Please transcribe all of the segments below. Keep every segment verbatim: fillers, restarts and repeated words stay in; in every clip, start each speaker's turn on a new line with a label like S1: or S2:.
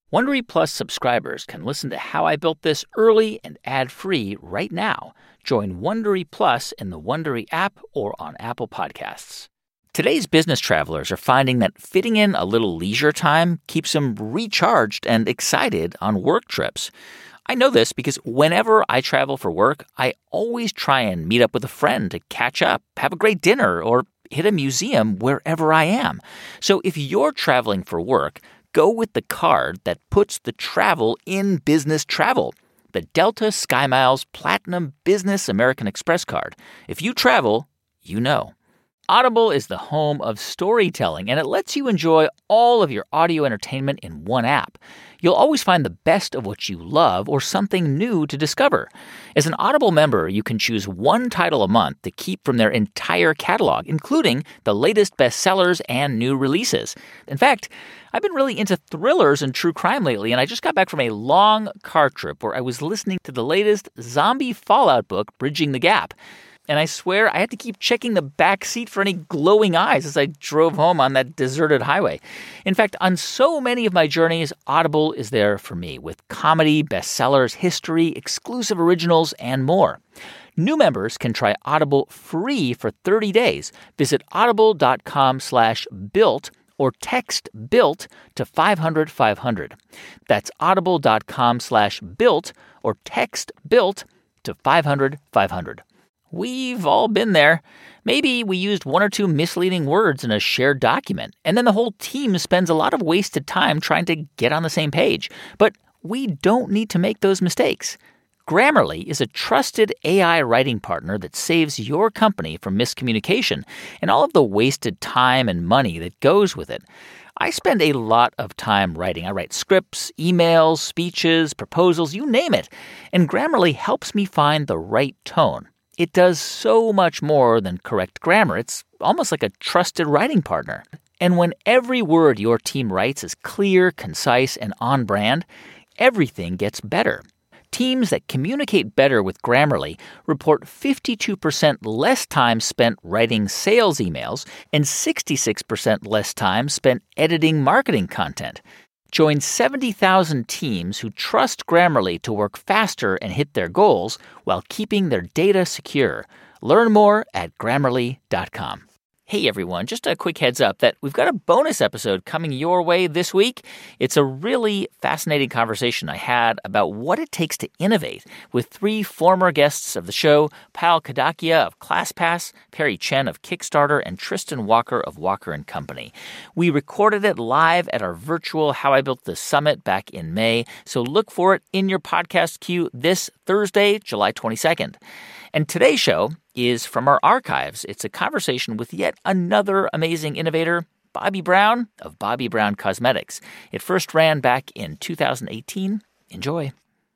S1: Wondery Plus subscribers can listen to How I Built This early and ad-free right now. Join Wondery Plus in the Wondery app or on Apple Podcasts. Today's business travelers are finding that fitting in a little leisure time keeps them recharged and excited on work trips. I know this because whenever I travel for work, I always try and meet up with a friend to catch up, have a great dinner, or hit a museum wherever I am. So if you're traveling for work, go with the card that puts the travel in business travel. The Delta SkyMiles Platinum Business American Express card. If you travel, you know. Audible is the home of storytelling, and it lets you enjoy all of your audio entertainment in one app. You'll always find the best of what you love or something new to discover. As an Audible member, you can choose one title a month to keep from their entire catalog, including the latest bestsellers and new releases. In fact, I've been really into thrillers and true crime lately, and I just got back from a long car trip where I was listening to the latest zombie fallout book, Bridging the Gap. And I swear I had to keep checking the back seat for any glowing eyes as I drove home on that deserted highway. In fact, on so many of my journeys, Audible is there for me with comedy, bestsellers, history, exclusive originals, and more. New members can try Audible free for thirty days. Visit audible.com slash built or text BUILT to five hundred five hundred. That's audible.com slash built or text BUILT to five hundred five hundred. We've all been there. Maybe we used one or two misleading words in a shared document, and then the whole team spends a lot of wasted time trying to get on the same page. But we don't need to make those mistakes. Grammarly is a trusted A I writing partner that saves your company from miscommunication and all of the wasted time and money that goes with it. I spend a lot of time writing. I write scripts, emails, speeches, proposals, you name it. And Grammarly helps me find the right tone. It does so much more than correct grammar. It's almost like a trusted writing partner. And when every word your team writes is clear, concise, and on brand, everything gets better. Teams that communicate better with Grammarly report fifty-two percent less time spent writing sales emails and sixty-six percent less time spent editing marketing content. Join seventy thousand teams who trust Grammarly to work faster and hit their goals while keeping their data secure. Learn more at Grammarly dot com. Hey, everyone, just a quick heads up that we've got a bonus episode coming your way this week. It's a really fascinating conversation I had about what it takes to innovate with three former guests of the show, Payal Kadakia of ClassPass, Perry Chen of Kickstarter, and Tristan Walker of Walker and Company. We recorded it live at our virtual How I Built This Summit back in May, so look for it in your podcast queue this Thursday, July twenty-second. And today's show is from our archives. It's a conversation with yet another amazing innovator, Bobbi Brown of Bobbi Brown Cosmetics. It first ran back in two thousand eighteen. Enjoy.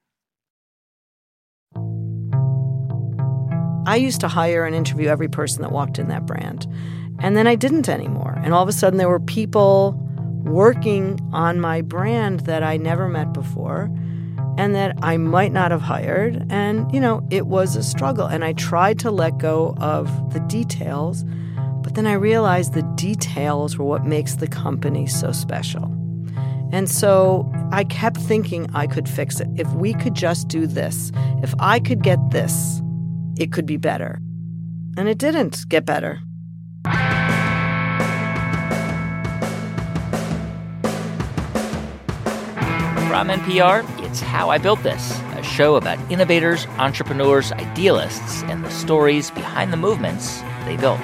S2: I used to hire and interview every person that walked in that brand. And then I didn't anymore. And all of a sudden there were people working on my brand that I never met before and that I might not have hired. And, you know, it was a struggle. And I tried to let go of the details, but then I realized the details were what makes the company so special. And so I kept thinking I could fix it. If we could just do this, if I could get this, it could be better. And it didn't get better.
S1: From N P R, it's How I Built This, a show about innovators, entrepreneurs, idealists, and the stories behind the movements they built.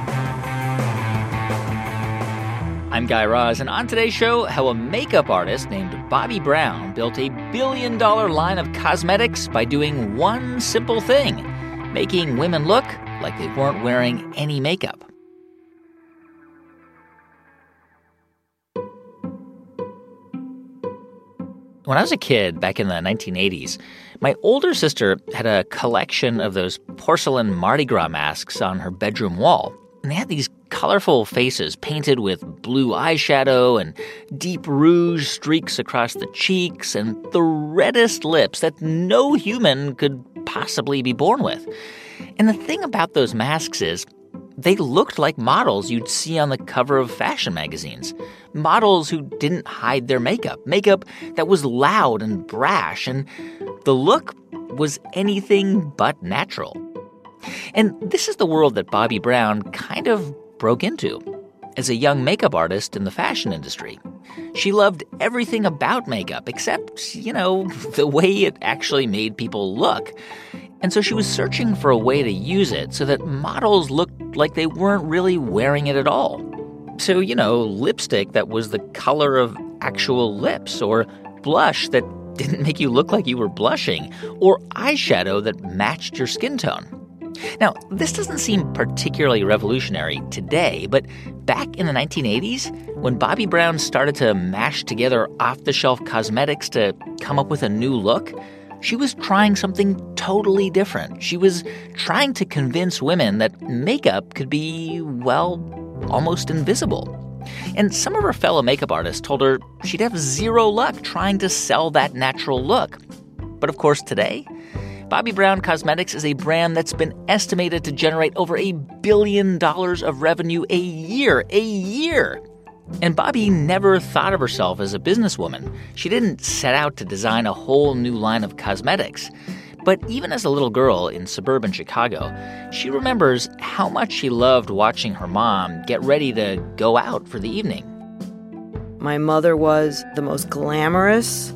S1: I'm Guy Raz, and on today's show, how a makeup artist named Bobbi Brown built a billion-dollar line of cosmetics by doing one simple thing, making women look like they weren't wearing any makeup. When I was a kid, back in the nineteen eighties, my older sister had a collection of those porcelain Mardi Gras masks on her bedroom wall. And they had these colorful faces painted with blue eyeshadow and deep rouge streaks across the cheeks and the reddest lips that no human could possibly be born with. And the thing about those masks is they looked like models you'd see on the cover of fashion magazines. Models who didn't hide their makeup. Makeup that was loud and brash, and the look was anything but natural. And this is the world that Bobbi Brown kind of broke into as a young makeup artist in the fashion industry. She loved everything about makeup except, you know, the way it actually made people look. And so she was searching for a way to use it so that models looked like they weren't really wearing it at all. So, you know, lipstick that was the color of actual lips, or blush that didn't make you look like you were blushing, or eyeshadow that matched your skin tone. Now, this doesn't seem particularly revolutionary today, but back in the nineteen eighties, when Bobbi Brown started to mash together off-the-shelf cosmetics to come up with a new look, she was trying something totally different. She was trying to convince women that makeup could be, well, almost invisible. And some of her fellow makeup artists told her she'd have zero luck trying to sell that natural look. But of course, today, Bobbi Brown Cosmetics is a brand that's been estimated to generate over a billion dollars of revenue a year, a year. And Bobbi never thought of herself as a businesswoman. She didn't set out to design a whole new line of cosmetics. But even as a little girl in suburban Chicago, she remembers how much she loved watching her mom get ready to go out for the evening.
S2: My mother was the most glamorous,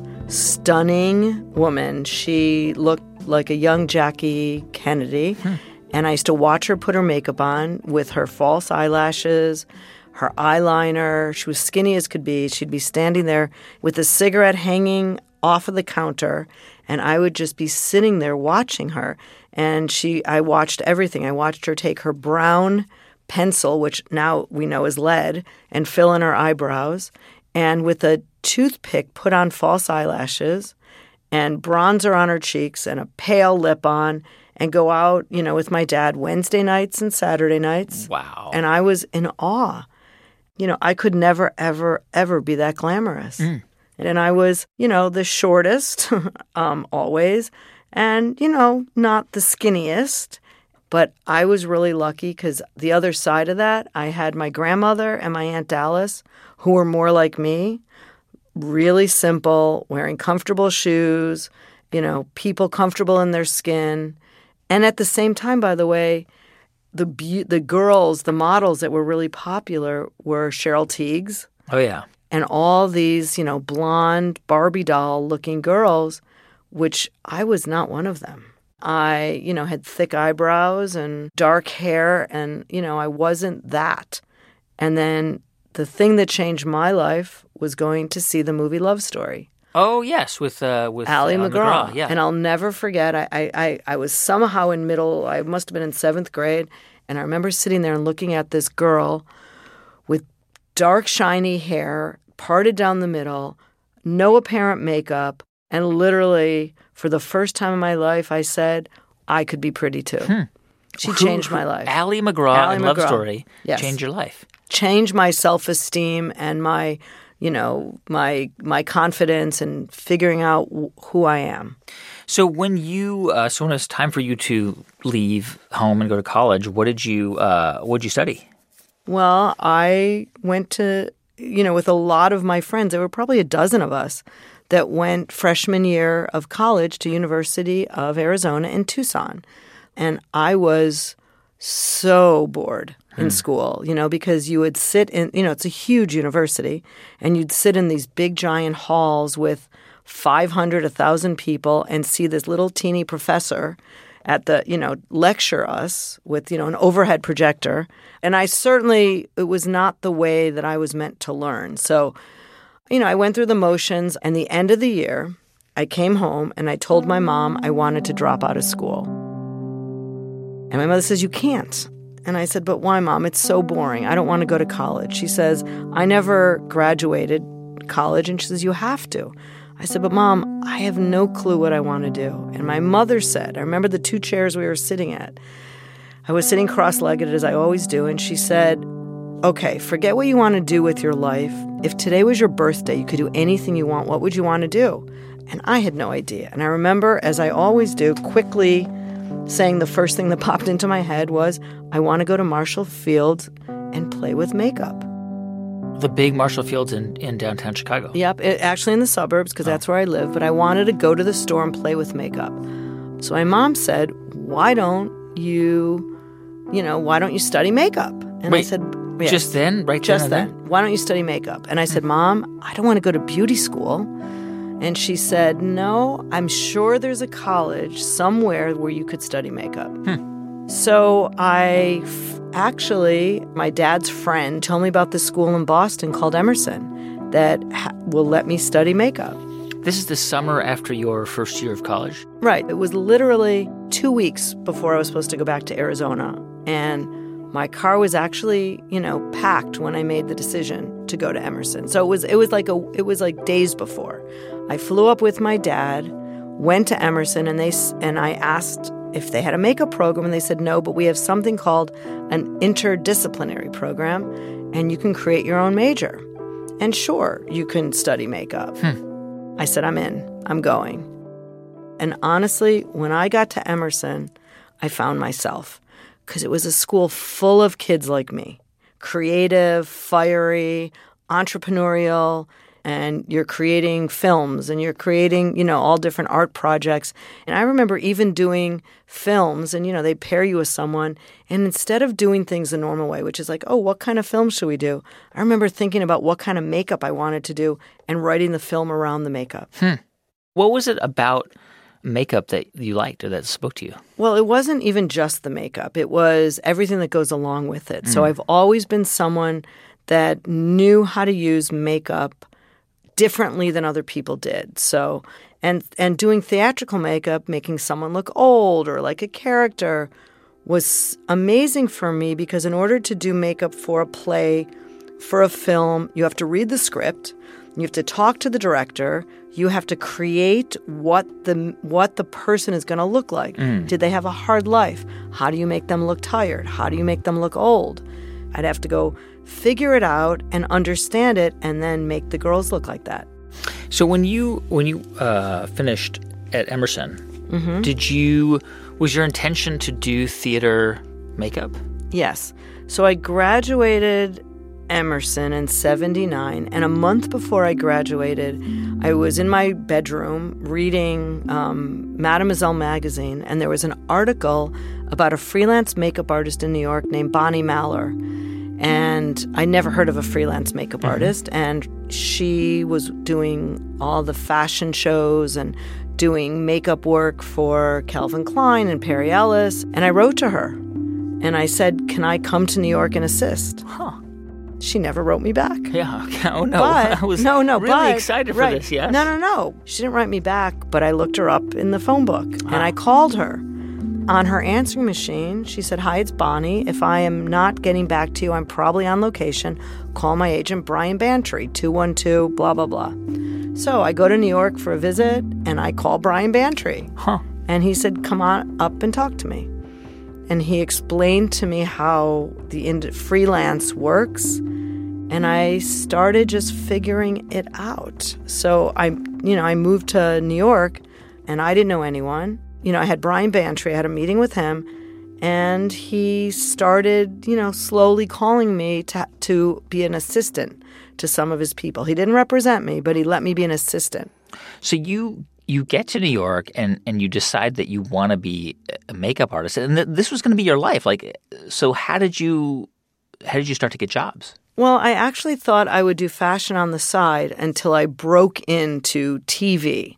S2: stunning woman. She looked like a young Jackie Kennedy. Hmm. And I used to watch her put her makeup on with her false eyelashes, her eyeliner. She was skinny as could be. She'd be standing there with a cigarette hanging off of the counter, and I would just be sitting there watching her. And she, I watched everything. I watched her take her brown pencil, which now we know is lead, and fill in her eyebrows, and with a toothpick put on false eyelashes and bronzer on her cheeks and a pale lip on, and go out, you know, with my dad Wednesday nights and Saturday nights.
S1: Wow.
S2: And I was in awe. You know, I could never, ever, ever be that glamorous. Mm. And I was, you know, the shortest, um, always, and, you know, not the skinniest. But I was really lucky because the other side of that, I had my grandmother and my Aunt Dallas, who were more like me, really simple, wearing comfortable shoes, you know, people comfortable in their skin. And at the same time, by the way, the be- the girls, the models that were really popular were Cheryl Tiegs.
S1: Oh, yeah.
S2: And all these, you know, blonde Barbie doll-looking girls, which I was not one of them. I, you know, had thick eyebrows and dark hair, and, you know, I wasn't that. And then the thing that changed my life was going to see the movie Love Story.
S1: Oh, yes, with uh, with
S2: Ali
S1: uh,
S2: MacGraw.
S1: MacGraw. Yeah.
S2: And I'll never forget, I, I, I was somehow in middle, I must have been in seventh grade, and I remember sitting there and looking at this girl with dark, shiny hair, parted down the middle, no apparent makeup, and literally, for the first time in my life, I said, I could be pretty too. Hmm. She who, changed my life.
S1: Ali MacGraw
S2: Ali
S1: and
S2: MacGraw.
S1: Love Story
S2: Yes.
S1: changed your life.
S2: Changed my self-esteem and my, you know, my my confidence and figuring out w- who I am.
S1: So when you, uh, so when it was time for you to leave home and go to college, what did you, uh, what did you study?
S2: Well, I went to, you know, with a lot of my friends. There were probably a dozen of us that went freshman year of college to University of Arizona in Tucson. And I was so bored in hmm. school, you know, because you would sit in, you know, it's a huge university, and you'd sit in these big giant halls with five hundred, one thousand people and see this little teeny professor at the, you know, lecture us with, you know, an overhead projector. And I certainly, it was not the way that I was meant to learn. So, you know, I went through the motions, and the end of the year, I came home and I told my mom I wanted to drop out of school. And my mother says, you can't. And I said, but why, Mom? It's so boring. I don't want to go to college. She says, I never graduated college. And she says, you have to. I said, but Mom, I have no clue what I want to do. And my mother said, I remember the two chairs we were sitting at. I was sitting cross-legged as I always do. And she said, okay, forget what you want to do with your life. If today was your birthday, you could do anything you want. What would you want to do? And I had no idea. And I remember, as I always do, quickly saying the first thing that popped into my head was, I want to go to Marshall Fields and play with makeup.
S1: The big Marshall Fields in, in downtown Chicago.
S2: Yep, it, actually in the suburbs, because oh. that's where I live. But I wanted to go to the store and play with makeup. So my mom said, why don't you, you know, why don't you study makeup? And
S1: Wait,
S2: I said, yes,
S1: just then? Right
S2: Just
S1: then?
S2: then. Why don't you study makeup? And I said, Mom, I don't want to go to beauty school. And she said, no, I'm sure there's a college somewhere where you could study makeup.
S1: Hmm.
S2: So I f- actually, my dad's friend told me about this school in Boston called Emerson that ha- will let me study makeup.
S1: This is the summer after your first year of college?
S2: Right. It was literally two weeks before I was supposed to go back to Arizona. And my car was actually, you know, packed when I made the decision to go to Emerson. So it was it was like a it was like days before. I flew up with my dad, went to Emerson, and they and I asked if they had a makeup program, and they said no, but we have something called an interdisciplinary program, and you can create your own major. And sure, you can study makeup.
S1: Hmm.
S2: I said, I'm in. I'm going. And honestly, when I got to Emerson, I found myself, because it was a school full of kids like me, creative, fiery, entrepreneurial, and you're creating films and you're creating, you know, all different art projects. And I remember even doing films and, you know, they pair you with someone. And instead of doing things the normal way, which is like, oh, what kind of film should we do? I remember thinking about what kind of makeup I wanted to do and writing the film around the makeup.
S1: Hmm. What was it about makeup that you liked or that spoke to you?
S2: Well, it wasn't even just the makeup. It was everything that goes along with it. Mm. So I've always been someone that knew how to use makeup differently than other people did. So, and and doing theatrical makeup, making someone look old or like a character was amazing for me, because in order to do makeup for a play, for a film, you have to read the script, you have to talk to the director, you have to create what the what the person is going to look like. Mm. Did they have a hard life? How do you make them look tired? How do you make them look old? I'd have to go figure it out and understand it, and then make the girls look like that.
S1: So when you when you uh, finished at Emerson, mm-hmm. did you was your intention to do theater makeup?
S2: Yes. So I graduated Emerson in seventy-nine, and a month before I graduated, I was in my bedroom reading um, Mademoiselle magazine, and there was an article about a freelance makeup artist in New York named Bonnie Maller. And I never heard of a freelance makeup mm-hmm. artist, and she was doing all the fashion shows and doing makeup work for Calvin Klein and Perry Ellis. And I wrote to her, and I said, can I come to New York and assist?
S1: Huh.
S2: She never wrote me back.
S1: Yeah. Oh, no.
S2: But,
S1: I was
S2: no, no,
S1: really
S2: but,
S1: excited for
S2: right.
S1: this, yes.
S2: No, no, no. She didn't write me back, but I looked her up in the phone book, oh. and I called her. On her answering machine, she said, hi, it's Bonnie. If I am not getting back to you, I'm probably on location. Call my agent, Brian Bantry, two one two, blah, blah, blah. So I go to New York for a visit, and I call Brian Bantry.
S1: Huh.
S2: And he said, come on up and talk to me. And he explained to me how the ind- freelance works, and I started just figuring it out. So I, you know, I moved to New York, and I didn't know anyone. You know, I had Brian Bantry, I had a meeting with him, and he started, you know, slowly calling me to to be an assistant to some of his people. He didn't represent me, but he let me be an assistant.
S1: So you you get to New York and, and you decide that you want to be a makeup artist, and th- this was going to be your life. Like, so how did you how did you start to get jobs?
S2: Well, I actually thought I would do fashion on the side until I broke into T V.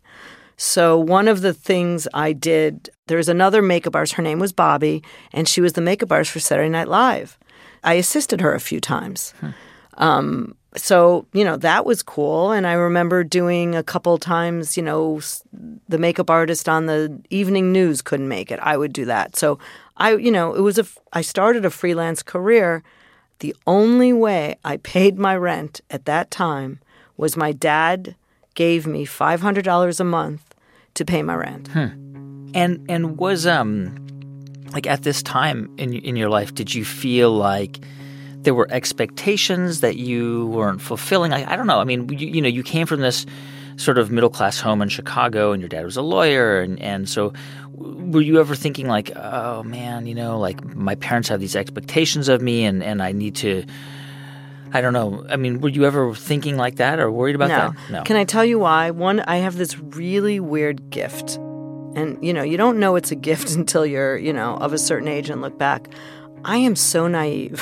S2: So one of the things I did, there was another makeup artist, her name was Bobby, and she was the makeup artist for Saturday Night Live. I assisted her a few times. Hmm. Um, so, you know, that was cool. And I remember doing a couple times, you know, the makeup artist on the evening news couldn't make it. I would do that. So I, you know, it was a, I started a freelance career. The only way I paid my rent at that time was my dad gave me five hundred dollars a month to pay my rent.
S1: Hmm. And and was um like at this time in in your life, did you feel like there were expectations that you weren't fulfilling? I, I don't know. I mean, you, you know, you came from this sort of middle class home in Chicago, and your dad was a lawyer, and and so were you ever thinking like, oh, man, you know, like my parents have these expectations of me and, and I need to, I don't know. I mean, were you ever thinking like that or worried about
S2: no.
S1: that? No.
S2: Can I tell you why? One, I have this really weird gift. And, you know, you don't know it's a gift until you're, you know, of a certain age and look back. I am so naive.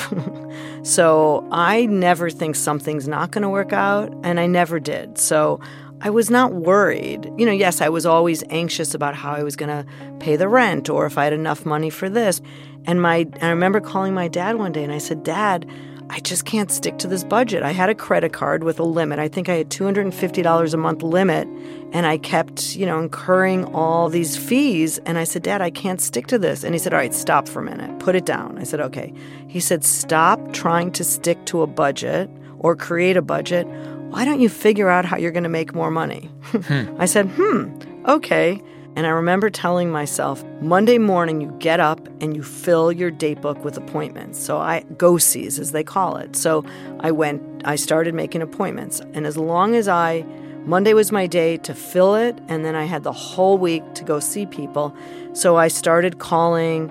S2: So I never think something's not going to work out, and I never did. So I was not worried. You know, yes, I was always anxious about how I was going to pay the rent or if I had enough money for this. And my, and I remember calling my dad one day and I said, Dad, I just can't stick to this budget. I had a credit card with a limit. I think I had two hundred fifty dollars a month limit, and I kept, you know, incurring all these fees. And I said, Dad, I can't stick to this. And he said, all right, stop for a minute. Put it down. I said, okay. He said, stop trying to stick to a budget or create a budget. Why don't you figure out how you're going to make more money? Hmm. I said, hmm, okay. And I remember telling myself, Monday morning you get up and you fill your date book with appointments. So I go-sees, as they call it. So I went, I started making appointments. And as long as I, Monday was my day to fill it, and then I had the whole week to go see people. So I started calling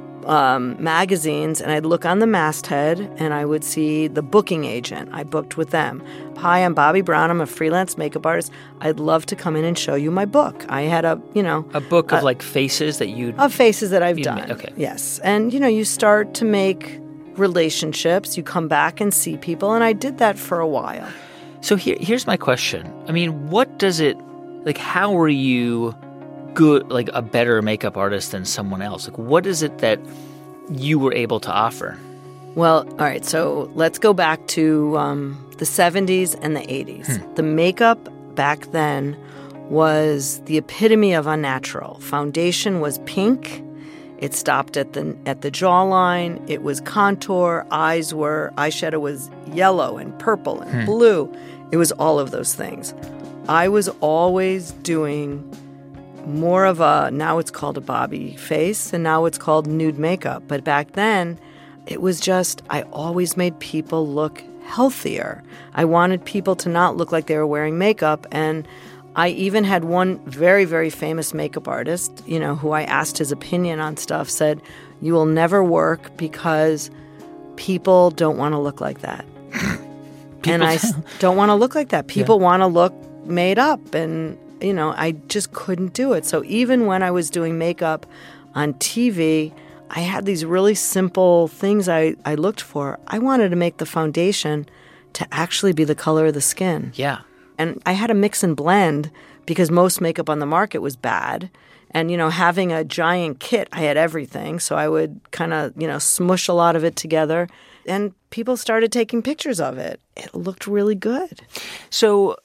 S2: um, magazines, and I'd look on the masthead, and I would see the booking agent. I booked with them. Hi, I'm Bobbi Brown. I'm a freelance makeup artist. I'd love to come in and show you my book. I had a, you know...
S1: A book of,
S2: uh,
S1: like, faces that you'd...
S2: Of faces that I've done.
S1: Made, okay.
S2: Yes. And, you know, you start to make relationships. You come back and see people, and I did that for a while.
S1: So here, here's my question. I mean, what does it... Like, how were you good, like, a better makeup artist than someone else? Like, what is it that you were able to offer?
S2: Well, all right, so let's go back to um, the seventies and the eighties. Hmm. The makeup back then was the epitome of unnatural. Foundation was pink. It stopped at the at the jawline. It was contour. Eyes were, eyeshadow was yellow and purple and hmm. blue. It was all of those things. I was always doing more of a, now it's called a Bobbi face, and now it's called nude makeup. But back then, it was just, I always made people look healthier. I wanted people to not look like they were wearing makeup. And I even had one very, very famous makeup artist, you know, who I asked his opinion on stuff, said, you will never work because people don't want to look like that. And I don't want to look like that. People yeah. want to look made up, and you know, I just couldn't do it. So even when I was doing makeup on T V, I had these really simple things I, I looked for. I wanted to make the foundation to actually be the color of the skin.
S1: Yeah.
S2: And I had to mix and blend because most makeup on the market was bad. And, you know, having a giant kit, I had everything. So I would kind of, you know, smush a lot of it together. And people started taking pictures of it. It looked really good.
S1: So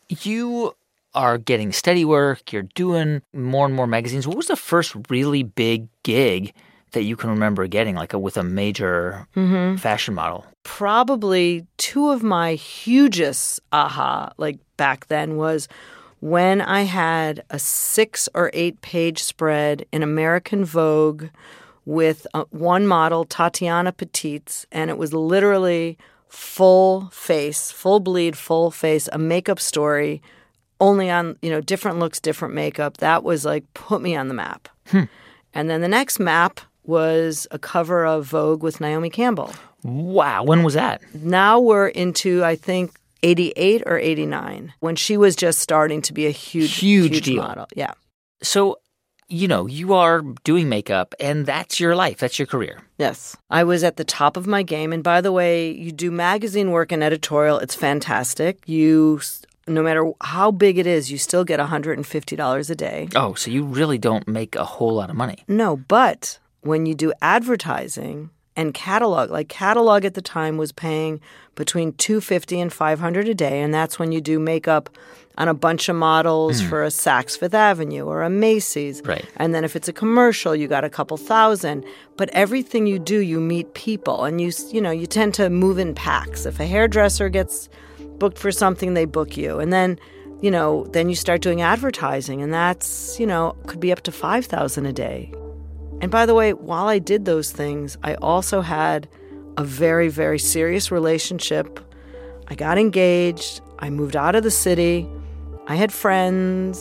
S1: you are getting steady work. You're doing more and more magazines. What was the first really big gig that you can remember getting, like a, with a major mm-hmm. fashion model?
S2: Probably two of my hugest aha, like back then, was when I had a six or eight page spread in American Vogue with uh, one model, Tatiana Petitz, and it was literally full face, full bleed, full face, a makeup story, only on, you know, different looks, different makeup. That was like, put me on the map. Hmm. And then the next map was a cover of Vogue with Naomi Campbell.
S1: Wow. When was that?
S2: Now we're into, I think, eighty-eight or eighty-nine, when she was just starting to be a huge,
S1: huge,
S2: huge
S1: deal.
S2: model. Yeah.
S1: So, you know, you are doing makeup, and that's your life. That's your career.
S2: Yes. I was at the top of my game. And by the way, you do magazine work and editorial. It's fantastic. You, no matter how big it is, you still get one hundred fifty dollars a day.
S1: Oh, so you really don't make a whole lot of money.
S2: No, but when you do advertising and catalog, like catalog at the time was paying between two hundred fifty dollars and five hundred dollars a day, and that's when you do makeup on a bunch of models mm. for a Saks Fifth Avenue or a Macy's.
S1: Right.
S2: And then if it's a commercial, you got a couple thousand. But everything you do, you meet people, and you you know, you tend to move in packs. If a hairdresser gets booked for something, they book you. And then, you know, then you start doing advertising, and that's, you know, could be up to five thousand dollars a day. And by the way, while I did those things, I also had a very, very serious relationship. I got engaged. I moved out of the city. I had friends.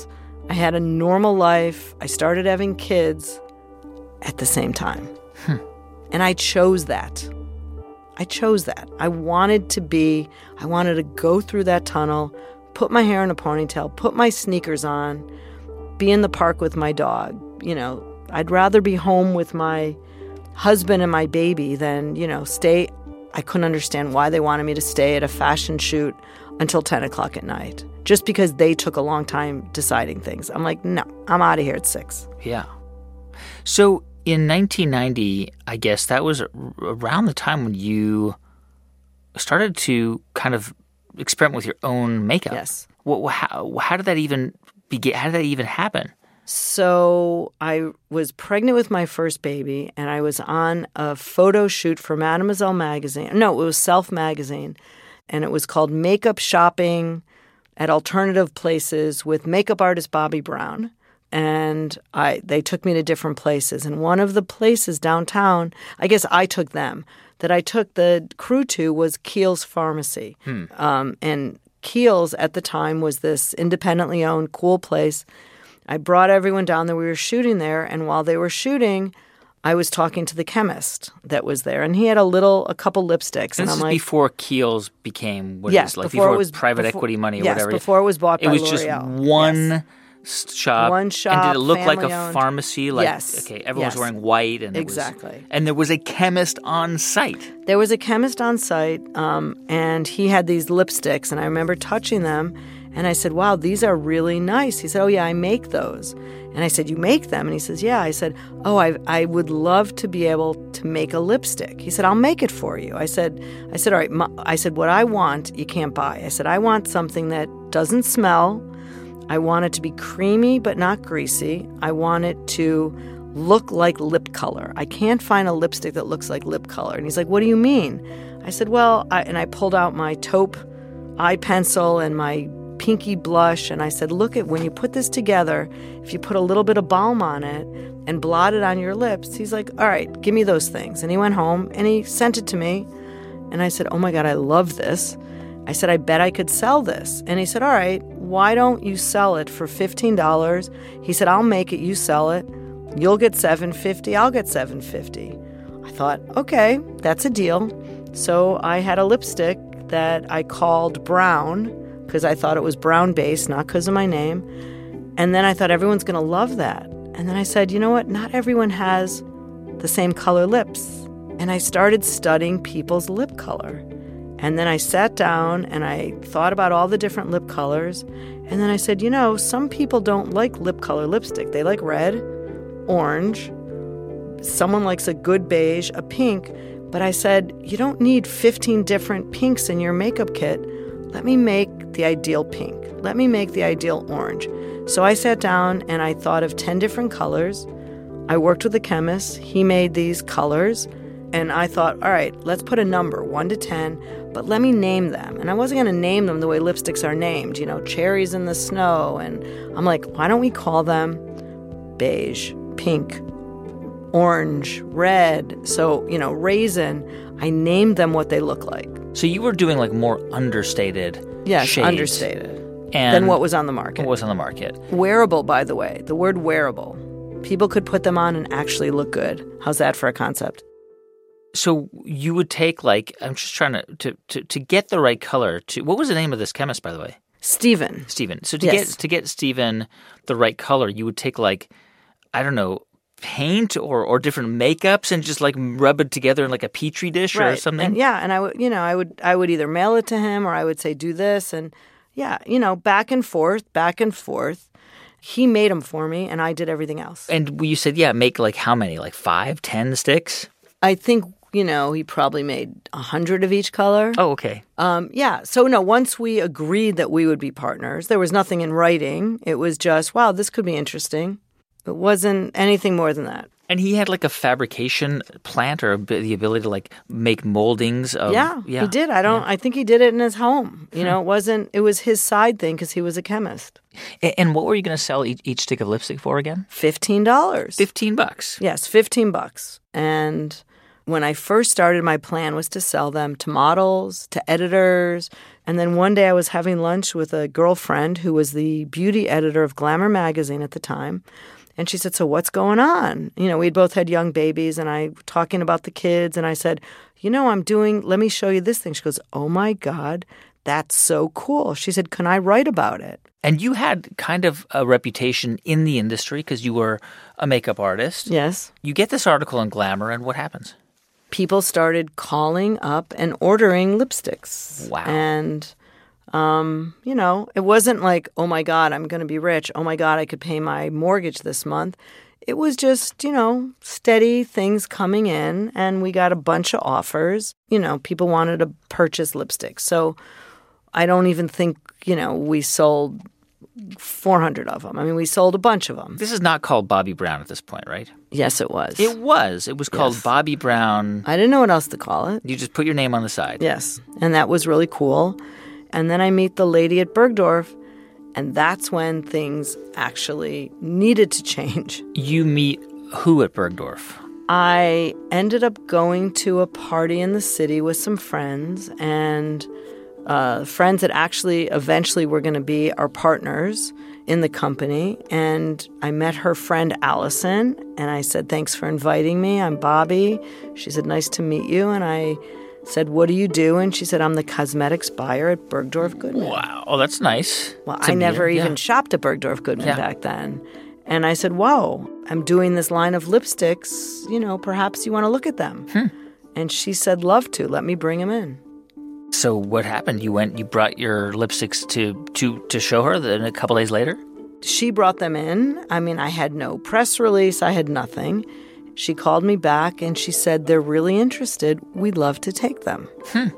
S2: I had a normal life. I started having kids at the same time. Hmm. And I chose that. I chose that. I wanted to be, I wanted to go through that tunnel, put my hair in a ponytail, put my sneakers on, be in the park with my dog. You know, I'd rather be home with my husband and my baby than, you know, stay. I couldn't understand why they wanted me to stay at a fashion shoot until ten o'clock at night, just because they took a long time deciding things. I'm like, no, I'm out of here at six.
S1: Yeah. So in nineteen ninety, I guess that was around the time when you started to kind of experiment with your own makeup.
S2: Yes.
S1: What, how, how did that even begin? How did that even happen?
S2: So I was pregnant with my first baby, and I was on a photo shoot for Mademoiselle magazine. No, it was Self magazine, and it was called Makeup Shopping at Alternative Places with makeup artist Bobbi Brown. And I they took me to different places. And one of the places downtown, I guess I took them, that I took the crew to was Kiehl's Pharmacy. Hmm. Um, and Kiehl's at the time was this independently owned, cool place. I brought everyone down there. We were shooting there, and while they were shooting, I was talking to the chemist that was there, and he had a little, a couple lipsticks.
S1: And,
S2: and
S1: this
S2: I'm
S1: is
S2: like,
S1: before Kiehl's became what
S2: yes,
S1: it is, like
S2: before,
S1: before
S2: it was
S1: private
S2: before,
S1: equity money or
S2: yes,
S1: whatever.
S2: before it was bought by
S1: It was
S2: L'Oreal.
S1: just one
S2: yes.
S1: shop.
S2: One shop,
S1: And did it look like a
S2: family-owned.
S1: pharmacy? Like,
S2: yes.
S1: Okay, everyone
S2: yes.
S1: was wearing white. And
S2: exactly.
S1: It was, and there was a chemist on site.
S2: There was a chemist on site, um, and he had these lipsticks, and I remember touching them, and I said, wow, these are really nice. He said, oh, yeah, I make those. And I said, you make them? And he says, yeah. I said, oh, I I would love to be able to make a lipstick. He said, I'll make it for you. I said, I said, all right. My, I said, what I want, you can't buy. I said, I want something that doesn't smell. I want it to be creamy but not greasy. I want it to look like lip color. I can't find a lipstick that looks like lip color. And he's like, what do you mean? I said, well, I, and I pulled out my taupe eye pencil and my pinky blush, and I said, look, at when you put this together, if you put a little bit of balm on it and blot it on your lips. He's like, all right, give me those things. And he went home and he sent it to me, and I said, oh my God, I love this. I said, I bet I could sell this. And he said, all right, why don't you sell it for fifteen dollars? He said, I'll make it, you sell it. You'll get seven fifty, I'll get seven fifty. I thought, okay, that's a deal. So I had a lipstick that I called Brown, because I thought it was brown-based, not because of my name. And then I thought everyone's going to love that. And then I said, you know what? Not everyone has the same color lips. And I started studying people's lip color. And then I sat down and I thought about all the different lip colors. And then I said, you know, some people don't like lip color lipstick. They like red, orange. Someone likes a good beige, a pink. But I said, you don't need fifteen different pinks in your makeup kit. Let me make the ideal pink. Let me make the ideal orange. So I sat down and I thought of ten different colors. I worked with a chemist. He made these colors. And I thought, all right, let's put a number, one to ten, but let me name them. And I wasn't going to name them the way lipsticks are named, you know, cherries in the snow. And I'm like, why don't we call them beige, pink, orange, red? So, you know, raisin. I named them what they look like.
S1: So you were doing like more understated
S2: yes,
S1: shades.
S2: understated.
S1: And
S2: than what was on the market.
S1: What was on the market.
S2: Wearable, by the way. The word wearable. People could put them on and actually look good. How's that for a concept?
S1: So you would take like, I'm just trying to, to, to, to get the right color to, what was the name of this chemist, by the way?
S2: Stephen.
S1: Stephen. So to
S2: yes.
S1: get to get Stephen the right color, you would take like, I don't know, paint or, or different makeups and just like rub it together in like a petri dish
S2: right.
S1: or something?
S2: And yeah, and I would, you know, I would I would either mail it to him or I would say do this, and yeah, you know, back and forth, back and forth. He made them for me, and I did everything else.
S1: And you said, yeah, make like how many? Like five, ten sticks?
S2: I think, you know, he probably made a hundred of each color.
S1: Oh, okay.
S2: Um, yeah. So, no, once we agreed that we would be partners, there was nothing in writing. It was just, wow, this could be interesting. It wasn't anything more than that.
S1: And he had like a fabrication plant or the ability to like make moldings of...
S2: Yeah,
S1: yeah.
S2: he did. I don't, yeah. I think he did it in his home. You know, it wasn't, it was his side thing because he was a chemist.
S1: And what were you going to sell each, each stick of lipstick for again?
S2: fifteen dollars.
S1: fifteen bucks.
S2: Yes, fifteen bucks. And when I first started, my plan was to sell them to models, to editors, And then one day I was having lunch with a girlfriend who was the beauty editor of Glamour magazine at the time. And she said, so what's going on? You know, we'd both had young babies and I talking about the kids. And I said, you know, I'm doing, let me show you this thing. She goes, oh my God, that's so cool. She said, can I write about it?
S1: And you had kind of a reputation in the industry because you were a makeup artist.
S2: Yes.
S1: You get this article in Glamour, and what happens?
S2: People started calling up and ordering lipsticks.
S1: Wow.
S2: And, um, you know, it wasn't like, oh, my God, I'm going to be rich. Oh, my God, I could pay my mortgage this month. It was just, you know, steady things coming in, and we got a bunch of offers. You know, people wanted to purchase lipsticks. So I don't even think, you know, we sold four hundred of them. I mean, we sold a bunch of them.
S1: This is not called Bobbi Brown at this point, right?
S2: Yes, it was.
S1: It was. It was called
S2: Yes.
S1: Bobbi Brown.
S2: I didn't know what else to call it.
S1: You just put your name on the side.
S2: Yes, and that was really cool. And then I meet the lady at Bergdorf, and that's when things actually needed to change.
S1: You meet who at Bergdorf?
S2: I ended up going to a party in the city with some friends, and uh, friends that actually eventually were going to be our partners in the company. And I met her friend Allison, and I said, thanks for inviting me. I'm Bobbi. She said, nice to meet you. And I said, what do you do? And she said, I'm the cosmetics buyer at Bergdorf Goodman.
S1: Wow. Oh, that's nice.
S2: Well,
S1: to
S2: I
S1: meet
S2: never
S1: her.
S2: even
S1: Yeah.
S2: shopped at Bergdorf Goodman
S1: Yeah.
S2: back then. And I said, whoa, I'm doing this line of lipsticks. You know, perhaps you want to look at them.
S1: Hmm.
S2: And she said, love to. Let me bring them in.
S1: So what happened? You went, you brought your lipsticks to to to show her. Then a couple days later,
S2: She brought them in. I mean, I had no press release. I had nothing. She called me back and she said, they're really interested. We'd love to take them.
S1: Hmm.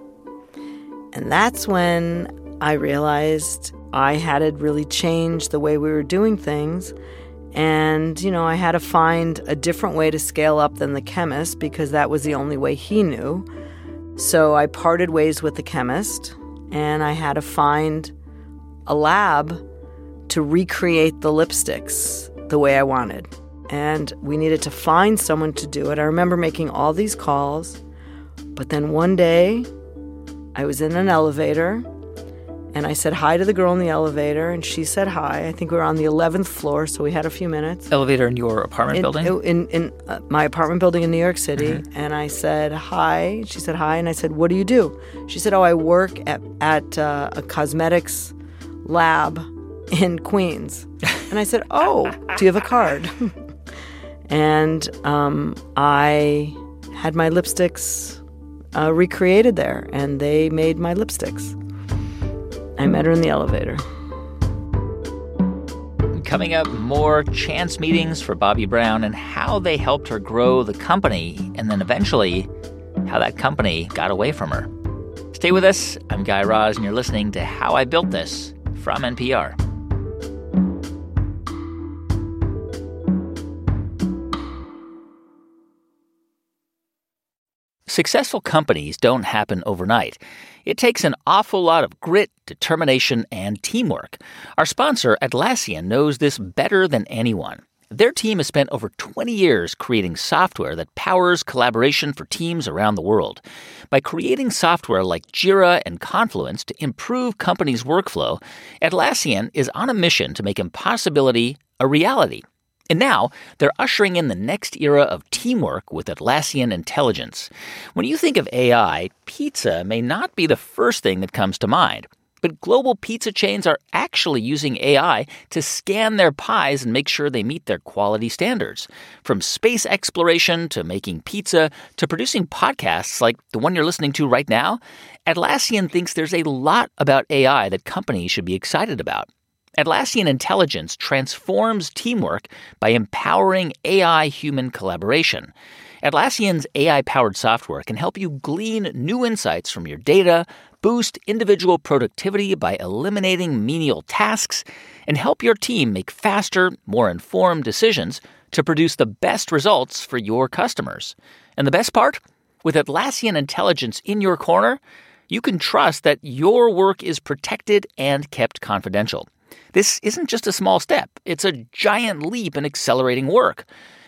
S2: And that's when I realized I had to really change the way we were doing things. And, you know, I had to find a different way to scale up than the chemist because that was the only way he knew. So I parted ways with the chemist, and I had to find a lab to recreate the lipsticks the way I wanted. And we needed to find someone to do it. I remember making all these calls, but then one day I was in an elevator, and I said hi to the girl in the elevator, and she said hi. I think we were on the eleventh floor, so we had a few minutes.
S1: elevator in your apartment
S2: In,
S1: building?
S2: in, in uh, my apartment building in New York City.
S1: Mm-hmm.
S2: And I said, hi. She said, hi. And I said, what do you do? She said, oh, I work at, at uh, a cosmetics lab in Queens. And I said, oh, do you have a card? And um, I had my lipsticks uh, recreated there, and they made my lipsticks. I met her in the elevator.
S1: Coming up, more chance meetings for Bobbi Brown and how they helped her grow the company, and then eventually how that company got away from her. Stay with us. I'm Guy Raz, and you're listening to How I Built This from N P R. Successful companies don't happen overnight. It takes an awful lot of grit, determination, and teamwork. Our sponsor, Atlassian, knows this better than anyone. Their team has spent over twenty years creating software that powers collaboration for teams around the world. By creating software like Jira and Confluence to improve companies' workflow, Atlassian is on a mission to make impossibility a reality. And now, they're ushering in the next era of teamwork with Atlassian Intelligence. When you think of A I, pizza may not be the first thing that comes to mind. But global pizza chains are actually using A I to scan their pies and make sure they meet their quality standards. From space exploration to making pizza to producing podcasts like the one you're listening to right now, Atlassian thinks there's a lot about A I that companies should be excited about. Atlassian Intelligence transforms teamwork by empowering A I-human collaboration. Atlassian's A I-powered software can help you glean new insights from your data, boost individual productivity by eliminating menial tasks, and help your team make faster, more informed decisions to produce the best results for your customers. And the best part? With Atlassian Intelligence in your corner, you can trust that your work is protected and kept confidential. This isn't just a small step. It's a giant leap in accelerating work.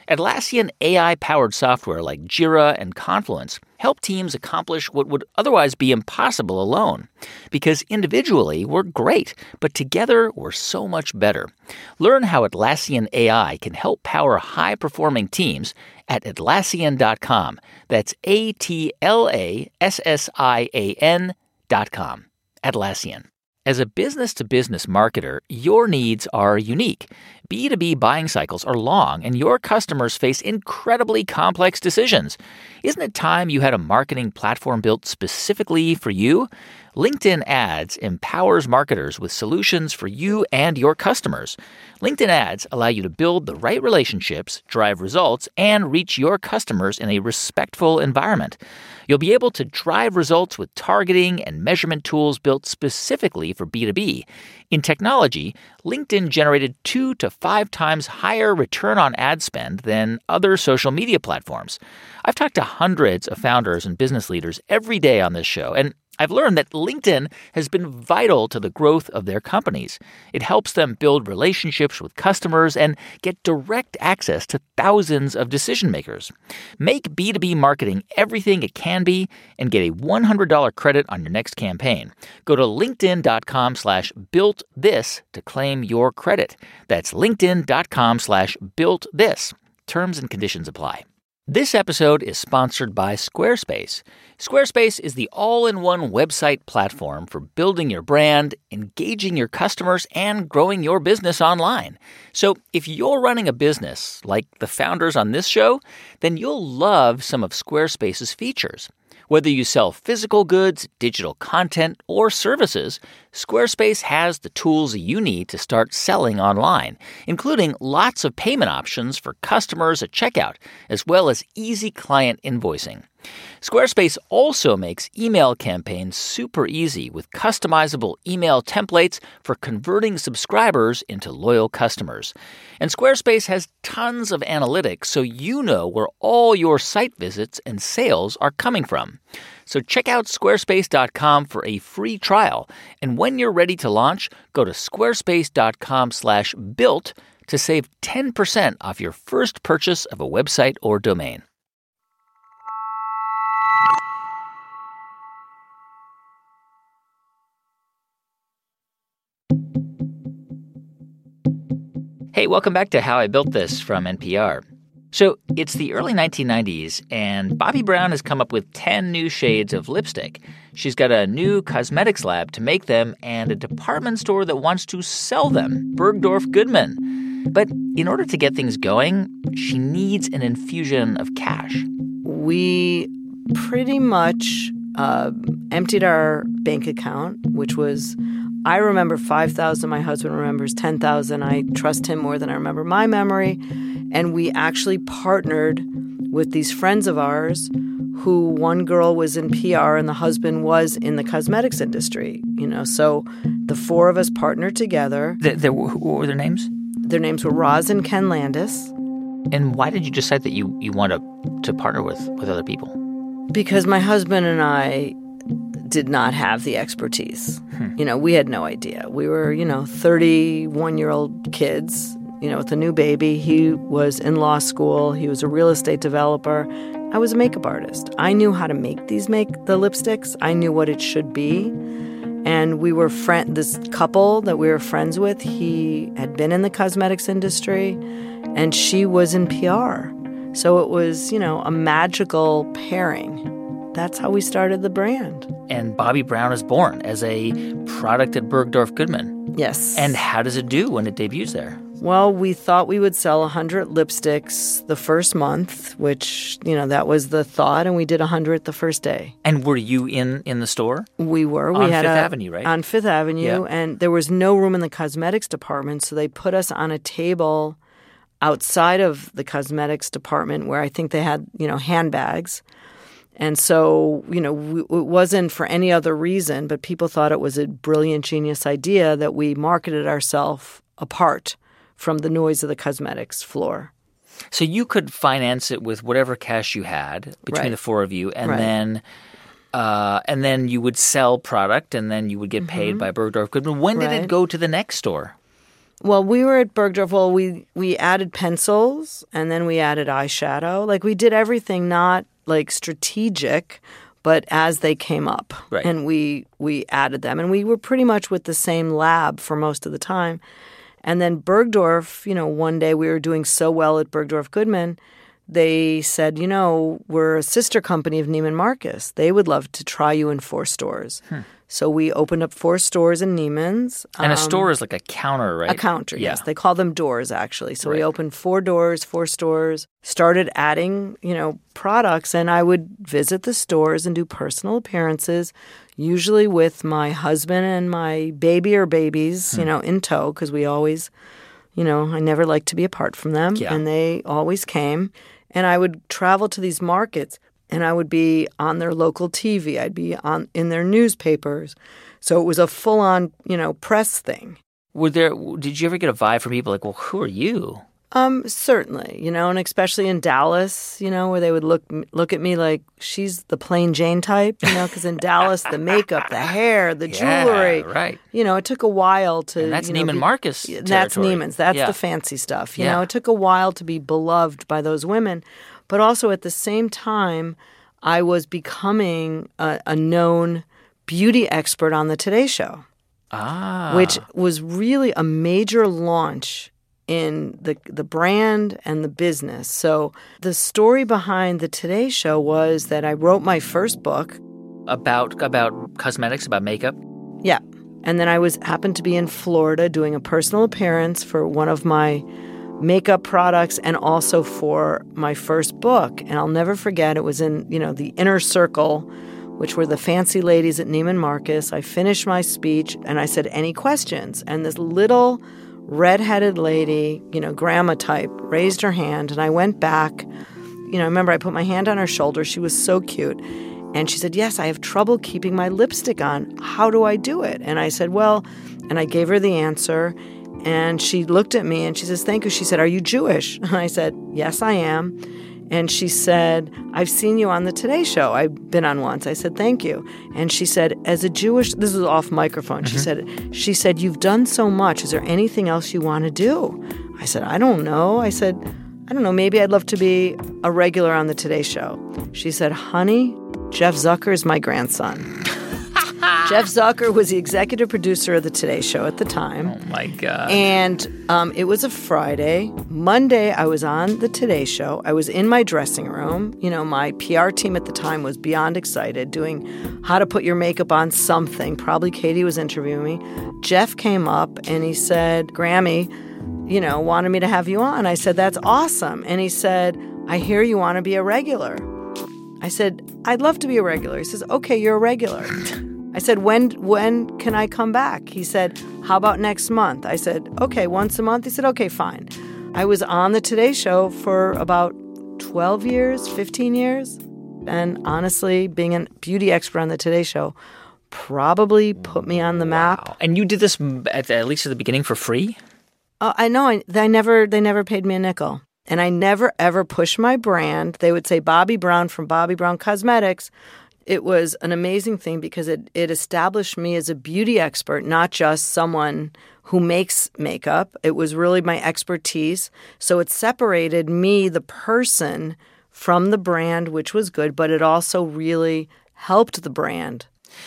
S1: Atlassian A I-powered software like Jira and Confluence help teams accomplish what would otherwise be impossible alone. Because individually, we're great, but together, we're so much better. Learn how Atlassian A I can help power high-performing teams at Atlassian dot com. That's A T L A S S I A N dot com. Atlassian. As a business-to-business marketer, your needs are unique. B two B buying cycles are long, and your customers face incredibly complex decisions. Isn't it time you had a marketing platform built specifically for you? LinkedIn Ads empowers marketers with solutions for you and your customers. LinkedIn Ads allow you to build the right relationships, drive results, and reach your customers in a respectful environment. You'll be able to drive results with targeting and measurement tools built specifically for B two B. In technology, LinkedIn generated two to five times higher return on ad spend than other social media platforms. I've talked to hundreds of founders and business leaders every day on this show, and I've learned that LinkedIn has been vital to the growth of their companies. It helps them build relationships with customers and get direct access to thousands of decision makers. Make B two B marketing everything it can be and get a one hundred dollars credit on your next campaign. Go to linkedin.com slash built this to claim your credit. That's linkedin.com slash built this. Terms and conditions apply. This episode is sponsored by Squarespace. Squarespace is the all-in-one website platform for building your brand, engaging your customers, and growing your business online. So if you're running a business like the founders on this show, then you'll love some of Squarespace's features. Whether you sell physical goods, digital content, or services, Squarespace has the tools you need to start selling online, including lots of payment options for customers at checkout, as well as easy client invoicing. Squarespace also makes email campaigns super easy with customizable email templates for converting subscribers into loyal customers. And Squarespace has tons of analytics so you know where all your site visits and sales are coming from. So check out squarespace dot com for a free trial. And when you're ready to launch, go to squarespace.com slash built to save ten percent off your first purchase of a website or domain. Hey, welcome back to How I Built This from N P R. So it's the early nineteen nineties, and Bobbi Brown has come up with ten new shades of lipstick. She's got a new cosmetics lab to make them and a department store that wants to sell them, Bergdorf Goodman. But in order to get things going, she needs an infusion of cash.
S2: We pretty much uh, emptied our bank account, which was, I remember five thousand. My husband remembers ten thousand. I trust him more than I remember my memory. And we actually partnered with these friends of ours who one girl was in P R and the husband was in the cosmetics industry. You know, so the four of us partnered together.
S1: The, the, what were their names?
S2: Their names were Roz and Ken Landis.
S1: And why did you decide that you, you want to, to partner with, with other people?
S2: Because my husband and I did not have the expertise. Hmm. You know, we had no idea. We were, you know, thirty-one-year-old kids, you know, with a new baby. He was in law school. He was a real estate developer. I was a makeup artist. I knew how to make these make the lipsticks. I knew what it should be. And we were friend. This couple that we were friends with, he had been in the cosmetics industry, and she was in P R. So it was, you know, a magical pairing. That's how we started the brand.
S1: And Bobbi Brown is born as a product at Bergdorf Goodman.
S2: Yes.
S1: And how does it do when it debuts there?
S2: Well, we thought we would sell one hundred lipsticks the first month, which, you know, that was the thought, and we did one hundred the first day.
S1: And were you in, in the store?
S2: We were.
S1: On
S2: we had
S1: Fifth
S2: a,
S1: Avenue, right?
S2: On Fifth Avenue,
S1: yeah.
S2: And there was no room in the cosmetics department, so they put us on a table outside of the cosmetics department where I think they had, you know, handbags. And so, you know, we, it wasn't for any other reason, but people thought it was a brilliant, genius idea that we marketed ourselves apart from the noise of the cosmetics floor.
S1: So you could finance it with whatever cash you had between
S2: right.
S1: the four of you, and
S2: right.
S1: then uh, and then you would sell product, and then you would get paid mm-hmm. by Bergdorf Goodman. When did
S2: right.
S1: it go to the next store?
S2: Well, we were at Bergdorf. Well, we, we added pencils and then we added eyeshadow. Like we did everything not like strategic, but as they came up.
S1: Right.
S2: And we we added them. And we were pretty much with the same lab for most of the time. And then Bergdorf, you know, one day we were doing so well at Bergdorf Goodman, they said, you know, we're a sister company of Neiman Marcus. They would love to try you in four stores. Hmm. So we opened up four stores in Neiman's.
S1: And a
S2: um,
S1: store is like a counter, right?
S2: A counter,
S1: yeah.
S2: yes. They call them doors, actually. So
S1: right.
S2: we opened four doors, four stores, started adding, you know, products. And I would visit the stores and do personal appearances, usually with my husband and my baby or babies, hmm. you know, in tow, because we always, you know, I never liked to be apart from them.
S1: Yeah.
S2: And they always came. And I would travel to these markets. And I would be on their local T V. I'd be on in their newspapers. So it was a full-on, you know, press thing.
S1: Were there? Did you ever get a vibe from people like, well, who are you?
S2: Um, certainly, you know, and especially in Dallas, you know, where they would look look at me like she's the plain Jane type, you know, because in Dallas, the makeup, the hair, the
S1: yeah,
S2: jewelry,
S1: right?
S2: You know, it took a while to.
S1: And that's
S2: you know,
S1: Neiman
S2: be,
S1: Marcus.
S2: That's
S1: territory.
S2: Neiman's. That's
S1: yeah.
S2: the fancy stuff. You
S1: yeah.
S2: know, it took a while to be beloved by those women, but also at the same time, I was becoming a, a known beauty expert on the Today Show,
S1: ah.
S2: which was really a major launch in the the brand and the business. So the story behind the Today Show was that I wrote my first book
S1: about about cosmetics, about makeup.
S2: Yeah, and then I was happened to be in Florida doing a personal appearance for one of my makeup products and also for my first book. And I'll never forget, it was in, you know, the inner circle, which were the fancy ladies at Neiman Marcus. I finished my speech and I said, any questions? And this little redheaded lady, you know, grandma type, raised her hand. And I went back. You know, I remember I put my hand on her shoulder. She was so cute. And she said, yes, I have trouble keeping my lipstick on. How do I do it? And I said, well, and I gave her the answer. And she looked at me and she says, thank you. She said, are you Jewish? And I said, yes, I am. And she said, I've seen you on the Today Show. I've been on once. I said, thank you. And she said, as a Jewish, this was off microphone. Mm-hmm. She said, she said, you've done so much. Is there anything else you want to do? I said, I don't know. I said, I don't know. Maybe I'd love to be a regular on the Today Show. She said, honey, Jeff Zucker is my grandson. Jeff Zucker was the executive producer of the Today Show at the time.
S1: Oh, my God.
S2: And um, it was a Friday. Monday, I was on the Today Show. I was in my dressing room. You know, my P R team at the time was beyond excited, doing how to put your makeup on something. Probably Katie was interviewing me. Jeff came up and he said, Grammy, you know, wanted me to have you on. I said, that's awesome. And he said, I hear you want to be a regular. I said, I'd love to be a regular. He says, okay, you're a regular. I said, when when can I come back? He said, how about next month? I said, okay, once a month? He said, okay, fine. I was on the Today Show for about twelve years, fifteen years. And honestly, being a beauty expert on the Today Show probably put me on the map.
S1: Wow. And you did this at, at least at the beginning for free?
S2: Uh, I know. I, I never. They never paid me a nickel. And I never, ever pushed my brand. They would say Bobbi Brown from Bobbi Brown Cosmetics. It was an amazing thing because it, it established me as a beauty expert, not just someone who makes makeup. It was really my expertise. So it separated me, the person, from the brand, which was good, but it also really helped the brand.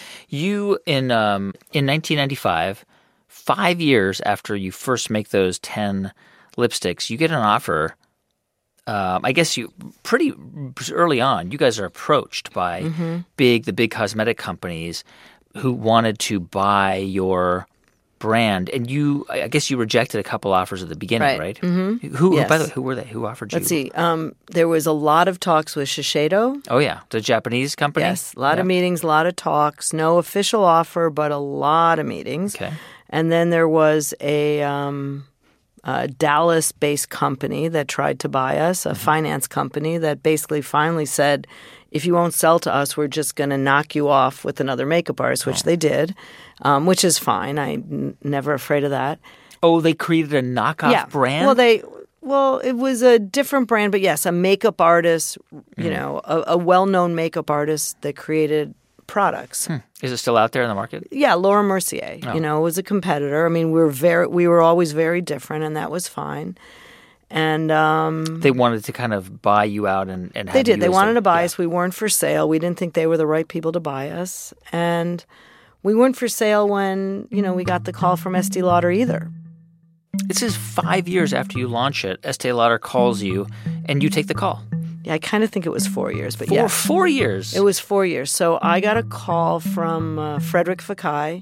S1: You, in um, in nineteen ninety-five, five years after you first make those ten lipsticks, you get an offer. Um, I guess you pretty early on, you guys are approached by mm-hmm. big, the big cosmetic companies who wanted to buy your brand, and you, I guess you rejected a couple offers at the beginning, right? right?
S2: Mm-hmm.
S1: Who,
S2: yes.
S1: by the way, who were they? Who offered you?
S2: Let's see. Um, there was a lot of talks with Shiseido.
S1: Oh yeah, the Japanese company.
S2: Yes, a lot
S1: yeah.
S2: of meetings, a lot of talks. No official offer, but a lot of meetings.
S1: Okay.
S2: And then there was a. Um, A Dallas-based company that tried to buy us, a mm-hmm. finance company that basically finally said, if you won't sell to us, we're just going to knock you off with another makeup artist, which oh. they did, um, which is fine. I'm never afraid of that.
S1: Oh, they created a knockoff
S2: yeah.
S1: brand?
S2: Well, they well, it was a different brand, but yes, a makeup artist, you mm. know, a, a well-known makeup artist that created products.
S1: Hmm. Is it still out there in the market?
S2: Yeah, Laura Mercier,
S1: Oh.
S2: you know, was a competitor. I mean, we were very, we were always very different, and that was fine. And um,
S1: They wanted to kind of buy you out and, and have
S2: they did.
S1: you
S2: They
S1: as
S2: wanted
S1: a-
S2: to buy
S1: yeah.
S2: us. We weren't for sale. We didn't think they were the right people to buy us. And we weren't for sale when, you know, we got the call from Estee Lauder either.
S1: It says five years after you launch it, Estee Lauder calls you and you take the call.
S2: Yeah, I kind of think it was four years, but
S1: For
S2: yeah.
S1: four years.
S2: It was four years. So I got a call from uh, Frederick Fekkai,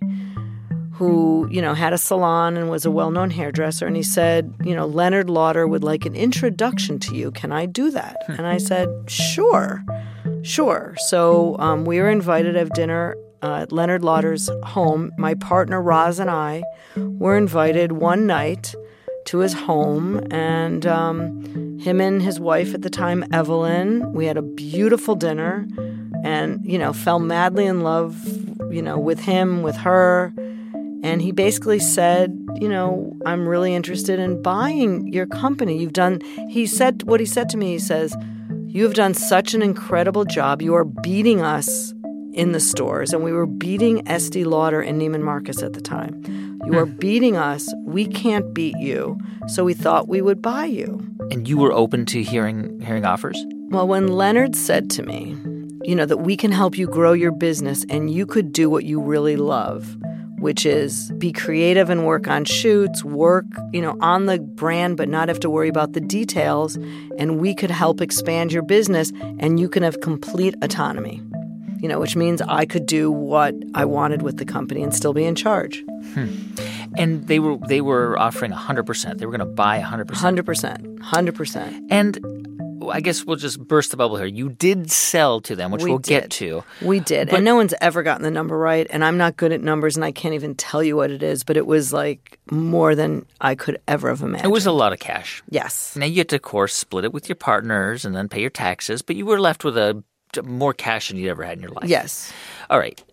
S2: who, you know, had a salon and was a well-known hairdresser. And he said, you know, Leonard Lauder would like an introduction to you. Can I do that? And I said, sure, sure. So um, we were invited to have dinner uh, at Leonard Lauder's home. My partner, Roz, and I were invited one night to his home. And um, him and his wife at the time, Evelyn, we had a beautiful dinner and, you know, fell madly in love, you know, with him, with her. And he basically said, you know, I'm really interested in buying your company. You've done, he said, what he said to me, he says, you have done such an incredible job. You are beating us in the stores. And we were beating Estee Lauder and Neiman Marcus at the time. You are beating us. We can't beat you. So we thought we would buy you.
S1: And you were open to hearing hearing offers?
S2: Well, when Leonard said to me, you know, that we can help you grow your business and you could do what you really love, which is be creative and work on shoots, work, you know, on the brand, but not have to worry about the details. And we could help expand your business and you can have complete autonomy, you know, which means I could do what I wanted with the company and still be in charge.
S1: Hmm. And they were they were offering one hundred percent. They were going to buy one hundred percent.
S2: one hundred percent. one hundred percent.
S1: And I guess we'll just burst the bubble here. You did sell to them, which
S2: We
S1: we'll
S2: did.
S1: get to.
S2: We did.
S1: But-
S2: and no one's ever gotten the number right. And I'm not good at numbers and I can't even tell you what it is. But it was like more than I could ever have imagined.
S1: It was a lot of cash.
S2: Yes.
S1: Now you had to, of course, split it with your partners and then pay your taxes. But you were left with a more cash than you'd ever had in your life.
S2: Yes.
S1: All right.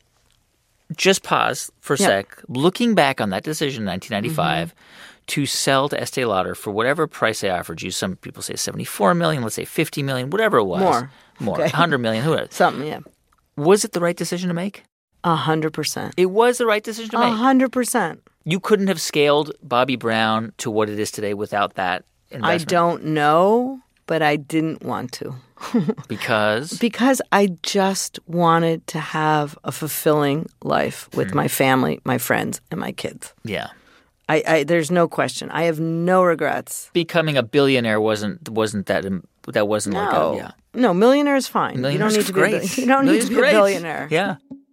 S1: Just pause for a
S2: Yep.
S1: sec. Looking back on that decision in nineteen ninety-five
S2: Mm-hmm.
S1: to sell to Estee Lauder for whatever price they offered you, some people say seventy-four million dollars, let's say fifty million dollars, whatever it was.
S2: More.
S1: More.
S2: Okay.
S1: one hundred million dollars, who knows?
S2: Something, yeah.
S1: Was it the right decision to make?
S2: A hundred percent.
S1: It was the right decision to
S2: A
S1: make.
S2: hundred percent.
S1: You couldn't have scaled Bobbi Brown to what it is today without that
S2: I
S1: investment.
S2: don't know, but I didn't want to.
S1: Because?
S2: Because I just wanted to have a fulfilling life with my family, my friends, and my kids.
S1: Yeah.
S2: I, I there's no question. I have no regrets.
S1: Becoming a billionaire wasn't wasn't that that wasn't like
S2: No.
S1: a, yeah.
S2: No, millionaire is fine.
S1: Millionaire's
S2: you don't need to
S1: great.
S2: be a, bil- you don't need to
S1: Millionaire's
S2: be a
S1: great.
S2: billionaire.
S1: Yeah.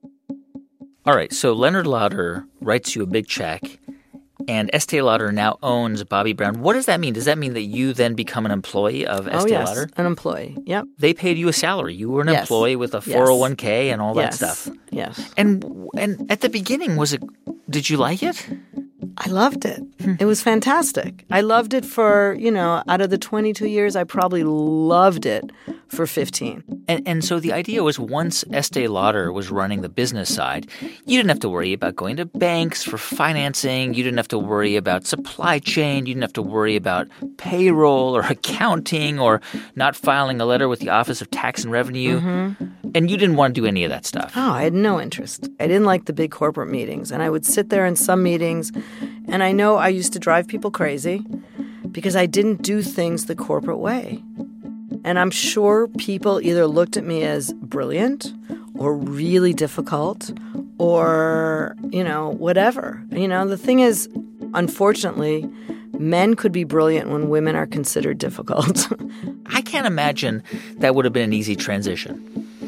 S1: All right. So Leonard Lauder writes you a big check, and Estee Lauder now owns Bobbi Brown. What does that mean? Does that mean that you then become an employee of
S2: Oh
S1: Estee
S2: yes,
S1: Lauder?
S2: an employee. Yep.
S1: They paid you a salary. You were an
S2: Yes.
S1: employee with a
S2: Yes.
S1: four oh one k and all
S2: yes.
S1: that stuff.
S2: Yes.
S1: And and at the beginning, was it? Did you like it?
S2: I loved it. It was fantastic. I loved it for, you know, out of the twenty-two years, I probably loved it for fifteen.
S1: And and so the idea was once Estee Lauder was running the business side, you didn't have to worry about going to banks for financing. You didn't have to worry about supply chain. You didn't have to worry about payroll or accounting or not filing a letter with the Office of Tax and Revenue.
S2: Mm-hmm.
S1: And you didn't want to do any of that stuff.
S2: Oh, I had no interest. I didn't like the big corporate meetings. And I would sit there in some meetings, and I know I used to drive people crazy because I didn't do things the corporate way. And I'm sure people either looked at me as brilliant or really difficult or, you know, whatever. You know, the thing is, unfortunately, men could be brilliant when women are considered difficult.
S1: I can't imagine that would have been an easy transition.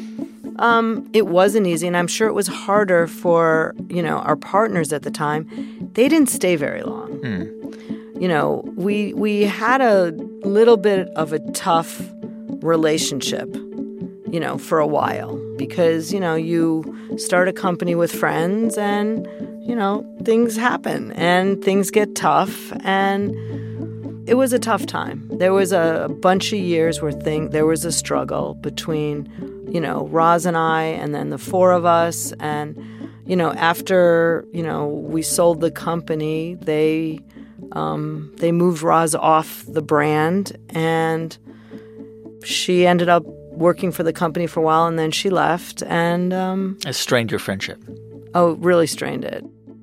S2: Um, it wasn't easy, and I'm sure it was harder for, you know, our partners at the time. They didn't stay very long.
S1: Mm.
S2: You know, we we had a little bit of a tough relationship, you know, for a while because, you know, you start a company with friends and, you know, things happen and things get tough, and it was a tough time. There was a bunch of years where thing there was a struggle between, you know, Roz and I, and then the four of us. And, you know, after, you know, we sold the company, they um, they moved Roz off the brand, and she ended up working for the company for a while, and then she left, and um,
S1: It strained your friendship.
S2: Oh, really strained it.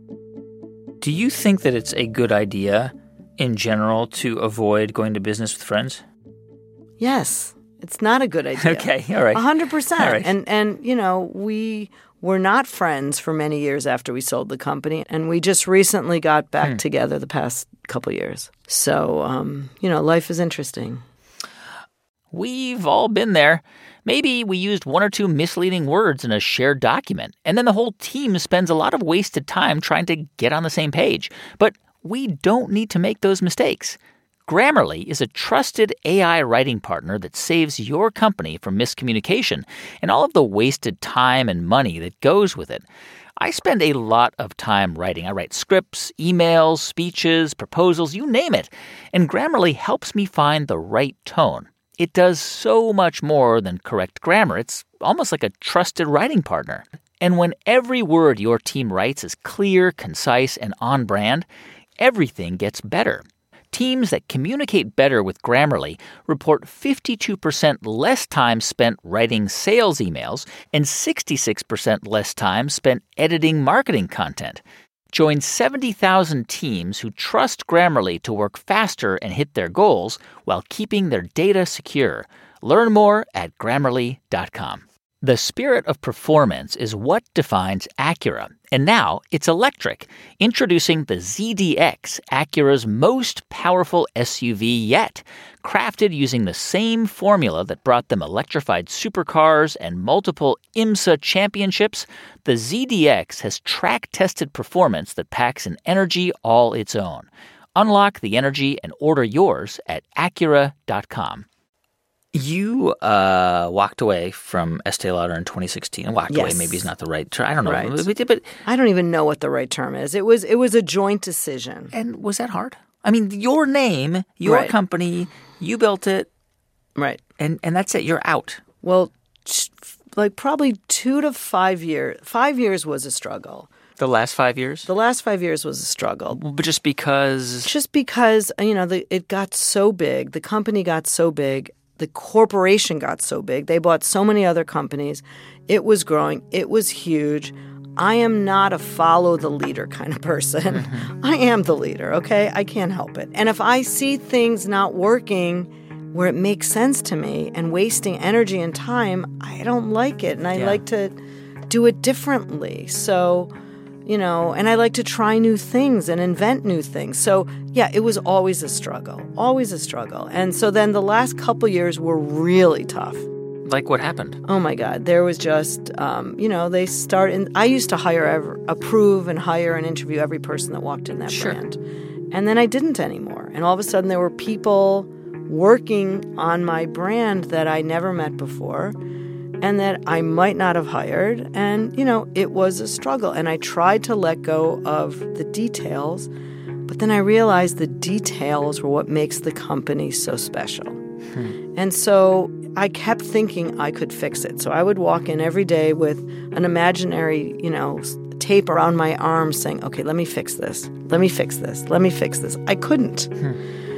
S1: Do you think that it's a good idea in general to avoid going to business with friends?
S2: Yes. It's not a good idea.
S1: Okay, all right.
S2: one hundred percent.
S1: All right.
S2: And, and, you know, we were not friends for many years after we sold the company, and we just recently got back
S1: Hmm.
S2: together the past couple years. So, um, you know, life is interesting.
S1: We've all been there. Maybe we used one or two misleading words in a shared document, and then the whole team spends a lot of wasted time trying to get on the same page. But we don't need to make those mistakes. Grammarly is a trusted A I writing partner that saves your company from miscommunication and all of the wasted time and money that goes with it. I spend a lot of time writing. I write scripts, emails, speeches, proposals, you name it. And Grammarly helps me find the right tone. It does so much more than correct grammar. It's almost like a trusted writing partner. And when every word your team writes is clear, concise, and on brand, everything gets better. Teams that communicate better with Grammarly report fifty-two percent less time spent writing sales emails and sixty-six percent less time spent editing marketing content. Join seventy thousand teams who trust Grammarly to work faster and hit their goals while keeping their data secure. Learn more at Grammarly dot com. The spirit of performance is what defines Acura, and now it's electric. Introducing the Z D X, Acura's most powerful S U V yet. Crafted using the same formula that brought them electrified supercars and multiple IMSA championships, the Z D X has track-tested performance that packs an energy all its own. Unlock the energy and order yours at Acura dot com. You uh, walked away from Estee Lauder in twenty sixteen. Walked
S2: Yes.
S1: away maybe is not the right term. I don't know.
S2: Right.
S1: But,
S2: I don't even know what the right term is. It was it was a joint decision.
S1: and was that hard? I mean, your name, your
S2: Right.
S1: company, you built it,
S2: Right.
S1: and, and that's it. You're out.
S2: Well, t- like probably two to five years. Five years was a struggle.
S1: The last five years?
S2: The last five years was a struggle.
S1: But just because...
S2: Just because, you know, the, it got so big. The company got so big. The corporation got so big. They bought so many other companies. It was growing. It was huge. I am not a follow the leader kind of person.
S1: Mm-hmm.
S2: I am the leader, okay? I can't help it. And if I see things not working where it makes sense to me and wasting energy and time, I don't like it. And I
S1: Yeah.
S2: like to do it differently. So, you know, and I like to try new things and invent new things. So, yeah, it was always a struggle, always a struggle. And so then the last couple years were really tough.
S1: Like what happened?
S2: Oh, my God. There was just, um, you know, they start in, I used to hire, ever, approve and hire and interview every person that walked in that
S1: Sure.
S2: brand. And then I didn't anymore. And all of a sudden there were people working on my brand that I never met before and that I might not have hired. And, you know, it was a struggle. And I tried to let go of the details, but then I realized the details were what makes the company so special. Hmm. And so I kept thinking I could fix it. So I would walk in every day with an imaginary, you know, tape around my arm saying, okay, let me fix this. Let me fix this. Let me fix this. I couldn't. Hmm.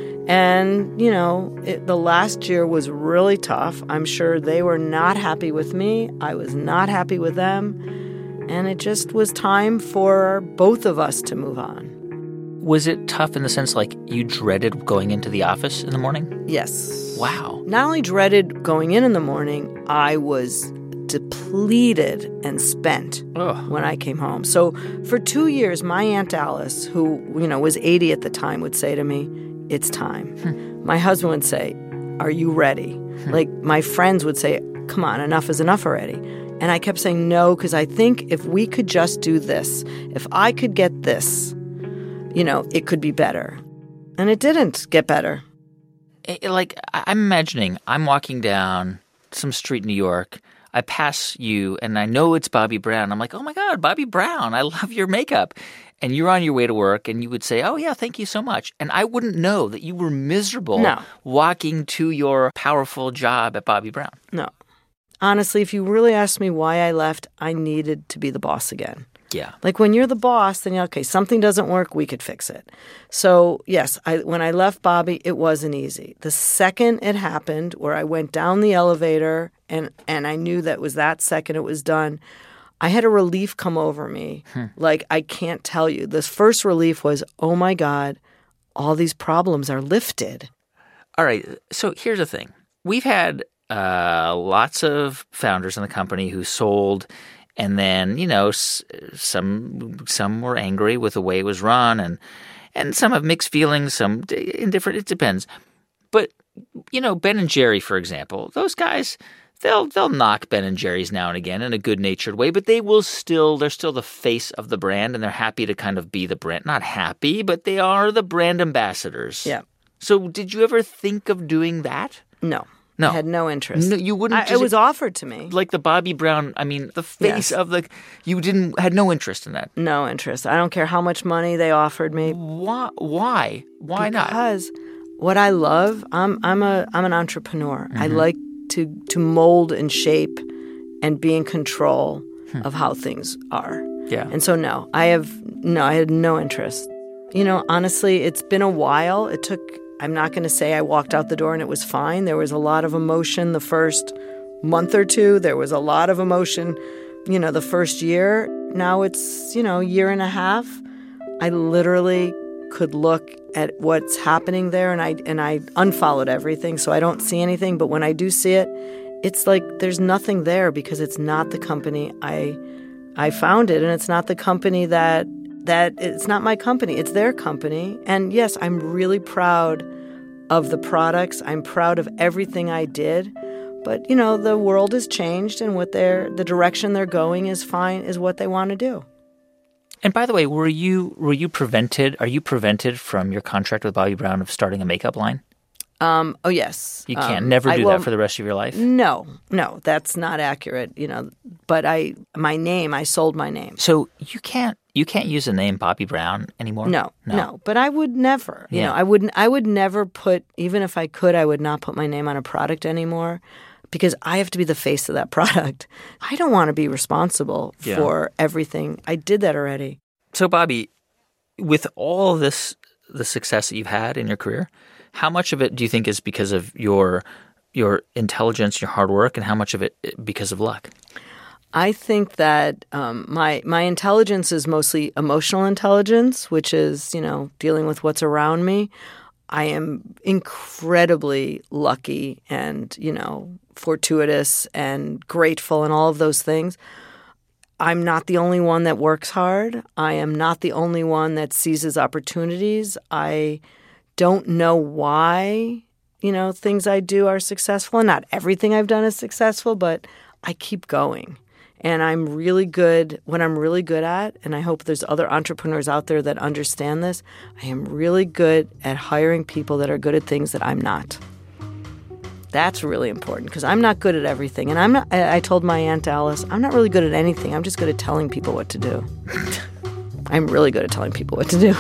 S2: And, you know, it, the last year was really tough. I'm sure they were not happy with me. I was not happy with them. And it just was time for both of us to move on.
S1: Was it tough in the sense like you dreaded going into the office in the morning?
S2: Yes.
S1: Wow.
S2: Not only dreaded going in in the morning, I was depleted and spent
S1: Ugh.
S2: when I came home. So for two years, my Aunt Alice, who, you know, was eighty at the time, would say to me, it's time. Hmm. My husband would say, are you ready? Hmm. Like my friends would say, come on, enough is enough already. And I kept saying no, because I think if we could just do this, if I could get this, you know, it could be better. And it didn't get better.
S1: It, like, I'm imagining I'm walking down some street in New York. I pass you, and I know it's Bobbi Brown. I'm like, oh, my God, Bobbi Brown, I love your makeup. And you're on your way to work, and you would say, oh, yeah, thank you so much. And I wouldn't know that you were miserable
S2: no.
S1: walking to your powerful job at Bobbi Brown.
S2: No. Honestly, if you really asked me why I left, I needed to be the boss again.
S1: Yeah.
S2: Like when you're the boss, then you're, okay, something doesn't work, we could fix it. So, yes, I, when I left Bobbi, it wasn't easy. The second it happened, where I went down the elevator and and I knew that was that second it was done, I had a relief come over me. Hmm. Like, I can't tell you. This first relief was, oh my God, all these problems are lifted.
S1: All right. So here's the thing. We've had uh, lots of founders in the company who sold, and then, you know, s- some some were angry with the way it was run, and and some have mixed feelings, some indifferent. It depends. But, you know, Ben and Jerry, for example, those guys, they'll they'll knock Ben and Jerry's now and again in a good-natured way, but they will still, they're still the face of the brand, and they're happy to kind of be the brand. Not happy, but they are the brand ambassadors.
S2: Yeah.
S1: So did you ever think of doing that?
S2: No.
S1: No.
S2: I had no interest.
S1: No, you wouldn't.
S2: I,
S1: just,
S2: it was offered to me.
S1: Like the Bobbi Brown, I mean, the face
S2: Yes.
S1: of the, you didn't, had no interest in that.
S2: No interest. I don't care how much money they offered me.
S1: Why? Why? Why not?
S2: Because what I love, I'm I'm a I'm an entrepreneur.
S1: Mm-hmm.
S2: I like to to mold and shape and be in control hmm. of how things are.
S1: Yeah.
S2: And so no, I have no, I had no interest. You know, honestly, it's been a while. It took, I'm not going to say I walked out the door and it was fine. There was a lot of emotion the first month or two. There was a lot of emotion, you know, the first year. Now it's, you know, year and a half. I literally could look at what's happening there, and I and I unfollowed everything, so I don't see anything. But when I do see it, it's like there's nothing there because it's not the company I I founded, and it's not the company that that it's not my company. It's their company. And yes, I'm really proud of the products. I'm proud of everything I did. But, you know, the world has changed, and what they're the direction they're going is fine, is what they want to do.
S1: And by the way, were you were you prevented? Are you prevented from your contract with Bobbi Brown of starting a makeup line?
S2: Um, oh yes,
S1: you can't
S2: um,
S1: never do
S2: I, well,
S1: that for the rest of your life.
S2: No, no, that's not accurate. You know, but I my name, I sold my name.
S1: So you can't you can't use the name Bobbi Brown anymore.
S2: No, no, no. But I would never. You
S1: yeah.
S2: know, I wouldn't. I would never put. Even if I could, I would not put my name on a product anymore. Because I have to be the face of that product. I don't want to be responsible
S1: yeah.
S2: for everything. I did that already.
S1: So, Bobbi, with all this, the success that you've had in your career, how much of it do you think is because of your your intelligence, your hard work, and how much of it because of luck?
S2: I think that um, my my intelligence is mostly emotional intelligence, which is, you know, dealing with what's around me. I am incredibly lucky and, you know, fortuitous and grateful and all of those things. I'm not the only one that works hard. I am not the only one that seizes opportunities. I don't know why, you know, things I do are successful. And not everything I've done is successful, but I keep going. And I'm really good, what I'm really good at, and I hope there's other entrepreneurs out there that understand this, I am really good at hiring people that are good at things that I'm not. That's really important because I'm not good at everything. And I'm not, I told my Aunt Alice, I'm not really good at anything. I'm just good at telling people what to do. I'm really good at telling people what to do.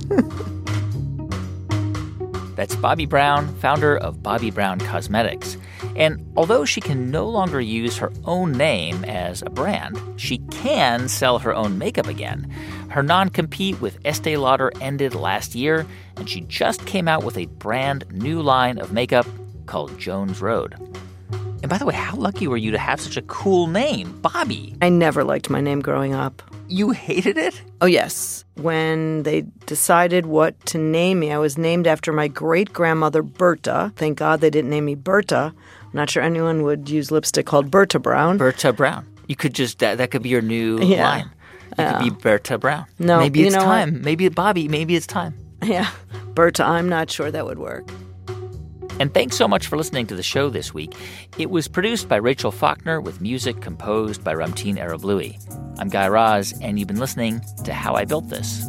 S1: That's Bobbi Brown, founder of Bobbi Brown Cosmetics. And although she can no longer use her own name as a brand, she can sell her own makeup again. Her non-compete with Estee Lauder ended last year, and she just came out with a brand new line of makeup called Jones Road. And by the way, how lucky were you to have such a cool name, Bobbi?
S2: I never liked my name growing up.
S1: You hated it?
S2: Oh, yes. When they decided what to name me, I was named after my great-grandmother, Berta. Thank God they didn't name me Berta. I'm not sure anyone would use lipstick called Berta Brown.
S1: Berta Brown. You could just, that, that could be your new
S2: yeah.
S1: line. You
S2: yeah.
S1: could be Berta Brown.
S2: No,
S1: Maybe
S2: you
S1: it's
S2: know
S1: time.
S2: What?
S1: Maybe Bobbi, maybe it's time.
S2: Yeah. Berta, I'm not sure that would work.
S1: And thanks so much for listening to the show this week. It was produced by Rachel Faulkner with music composed by Ramtin Arablouei. I'm Guy Raz, and you've been listening to How I Built This.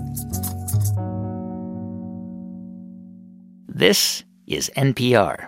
S1: This is N P R.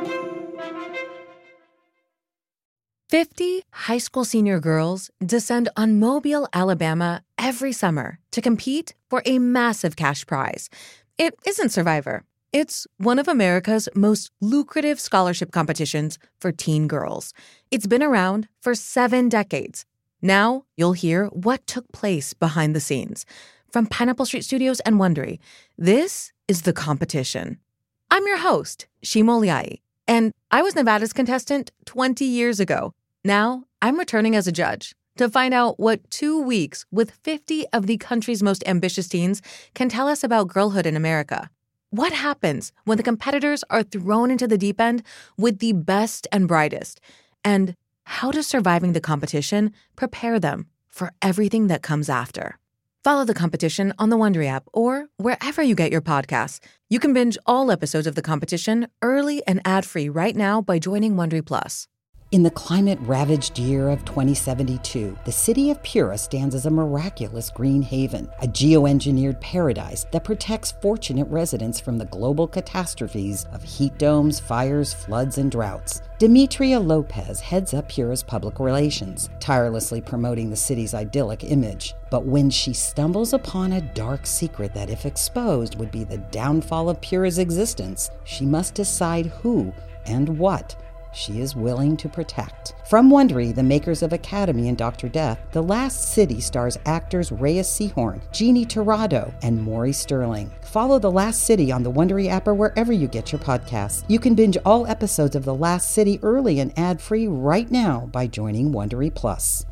S3: fifty high school senior girls descend on Mobile, Alabama every summer to compete for a massive cash prize. It isn't Survivor. It's one of America's most lucrative scholarship competitions for teen girls. It's been around for seven decades. Now you'll hear what took place behind the scenes. From Pineapple Street Studios and Wondery, this is The Competition. I'm your host, Shima Oliai, And I was Nevada's contestant twenty years ago. Now, I'm returning as a judge to find out what two weeks with fifty of the country's most ambitious teens can tell us about girlhood in America. What happens when the competitors are thrown into the deep end with the best and brightest? And how does surviving the competition prepare them for everything that comes after? Follow The Competition on the Wondery app or wherever you get your podcasts. You can binge all episodes of The Competition early and ad-free right now by joining Wondery Plus.
S4: In the climate-ravaged year of twenty seventy-two, the city of Pura stands as a miraculous green haven, a geoengineered paradise that protects fortunate residents from the global catastrophes of heat domes, fires, floods, and droughts. Demetria Lopez heads up Pura's public relations, tirelessly promoting the city's idyllic image. But when she stumbles upon a dark secret that, if exposed, would be the downfall of Pura's existence, she must decide who and what she is willing to protect. From Wondery, the makers of Academy and Doctor Death, The Last City stars actors Reyes Sehorn, Jeannie Torrado, and Maury Sterling. Follow The Last City on the Wondery app or wherever you get your podcasts. You can binge all episodes of The Last City early and ad-free right now by joining Wondery Plus.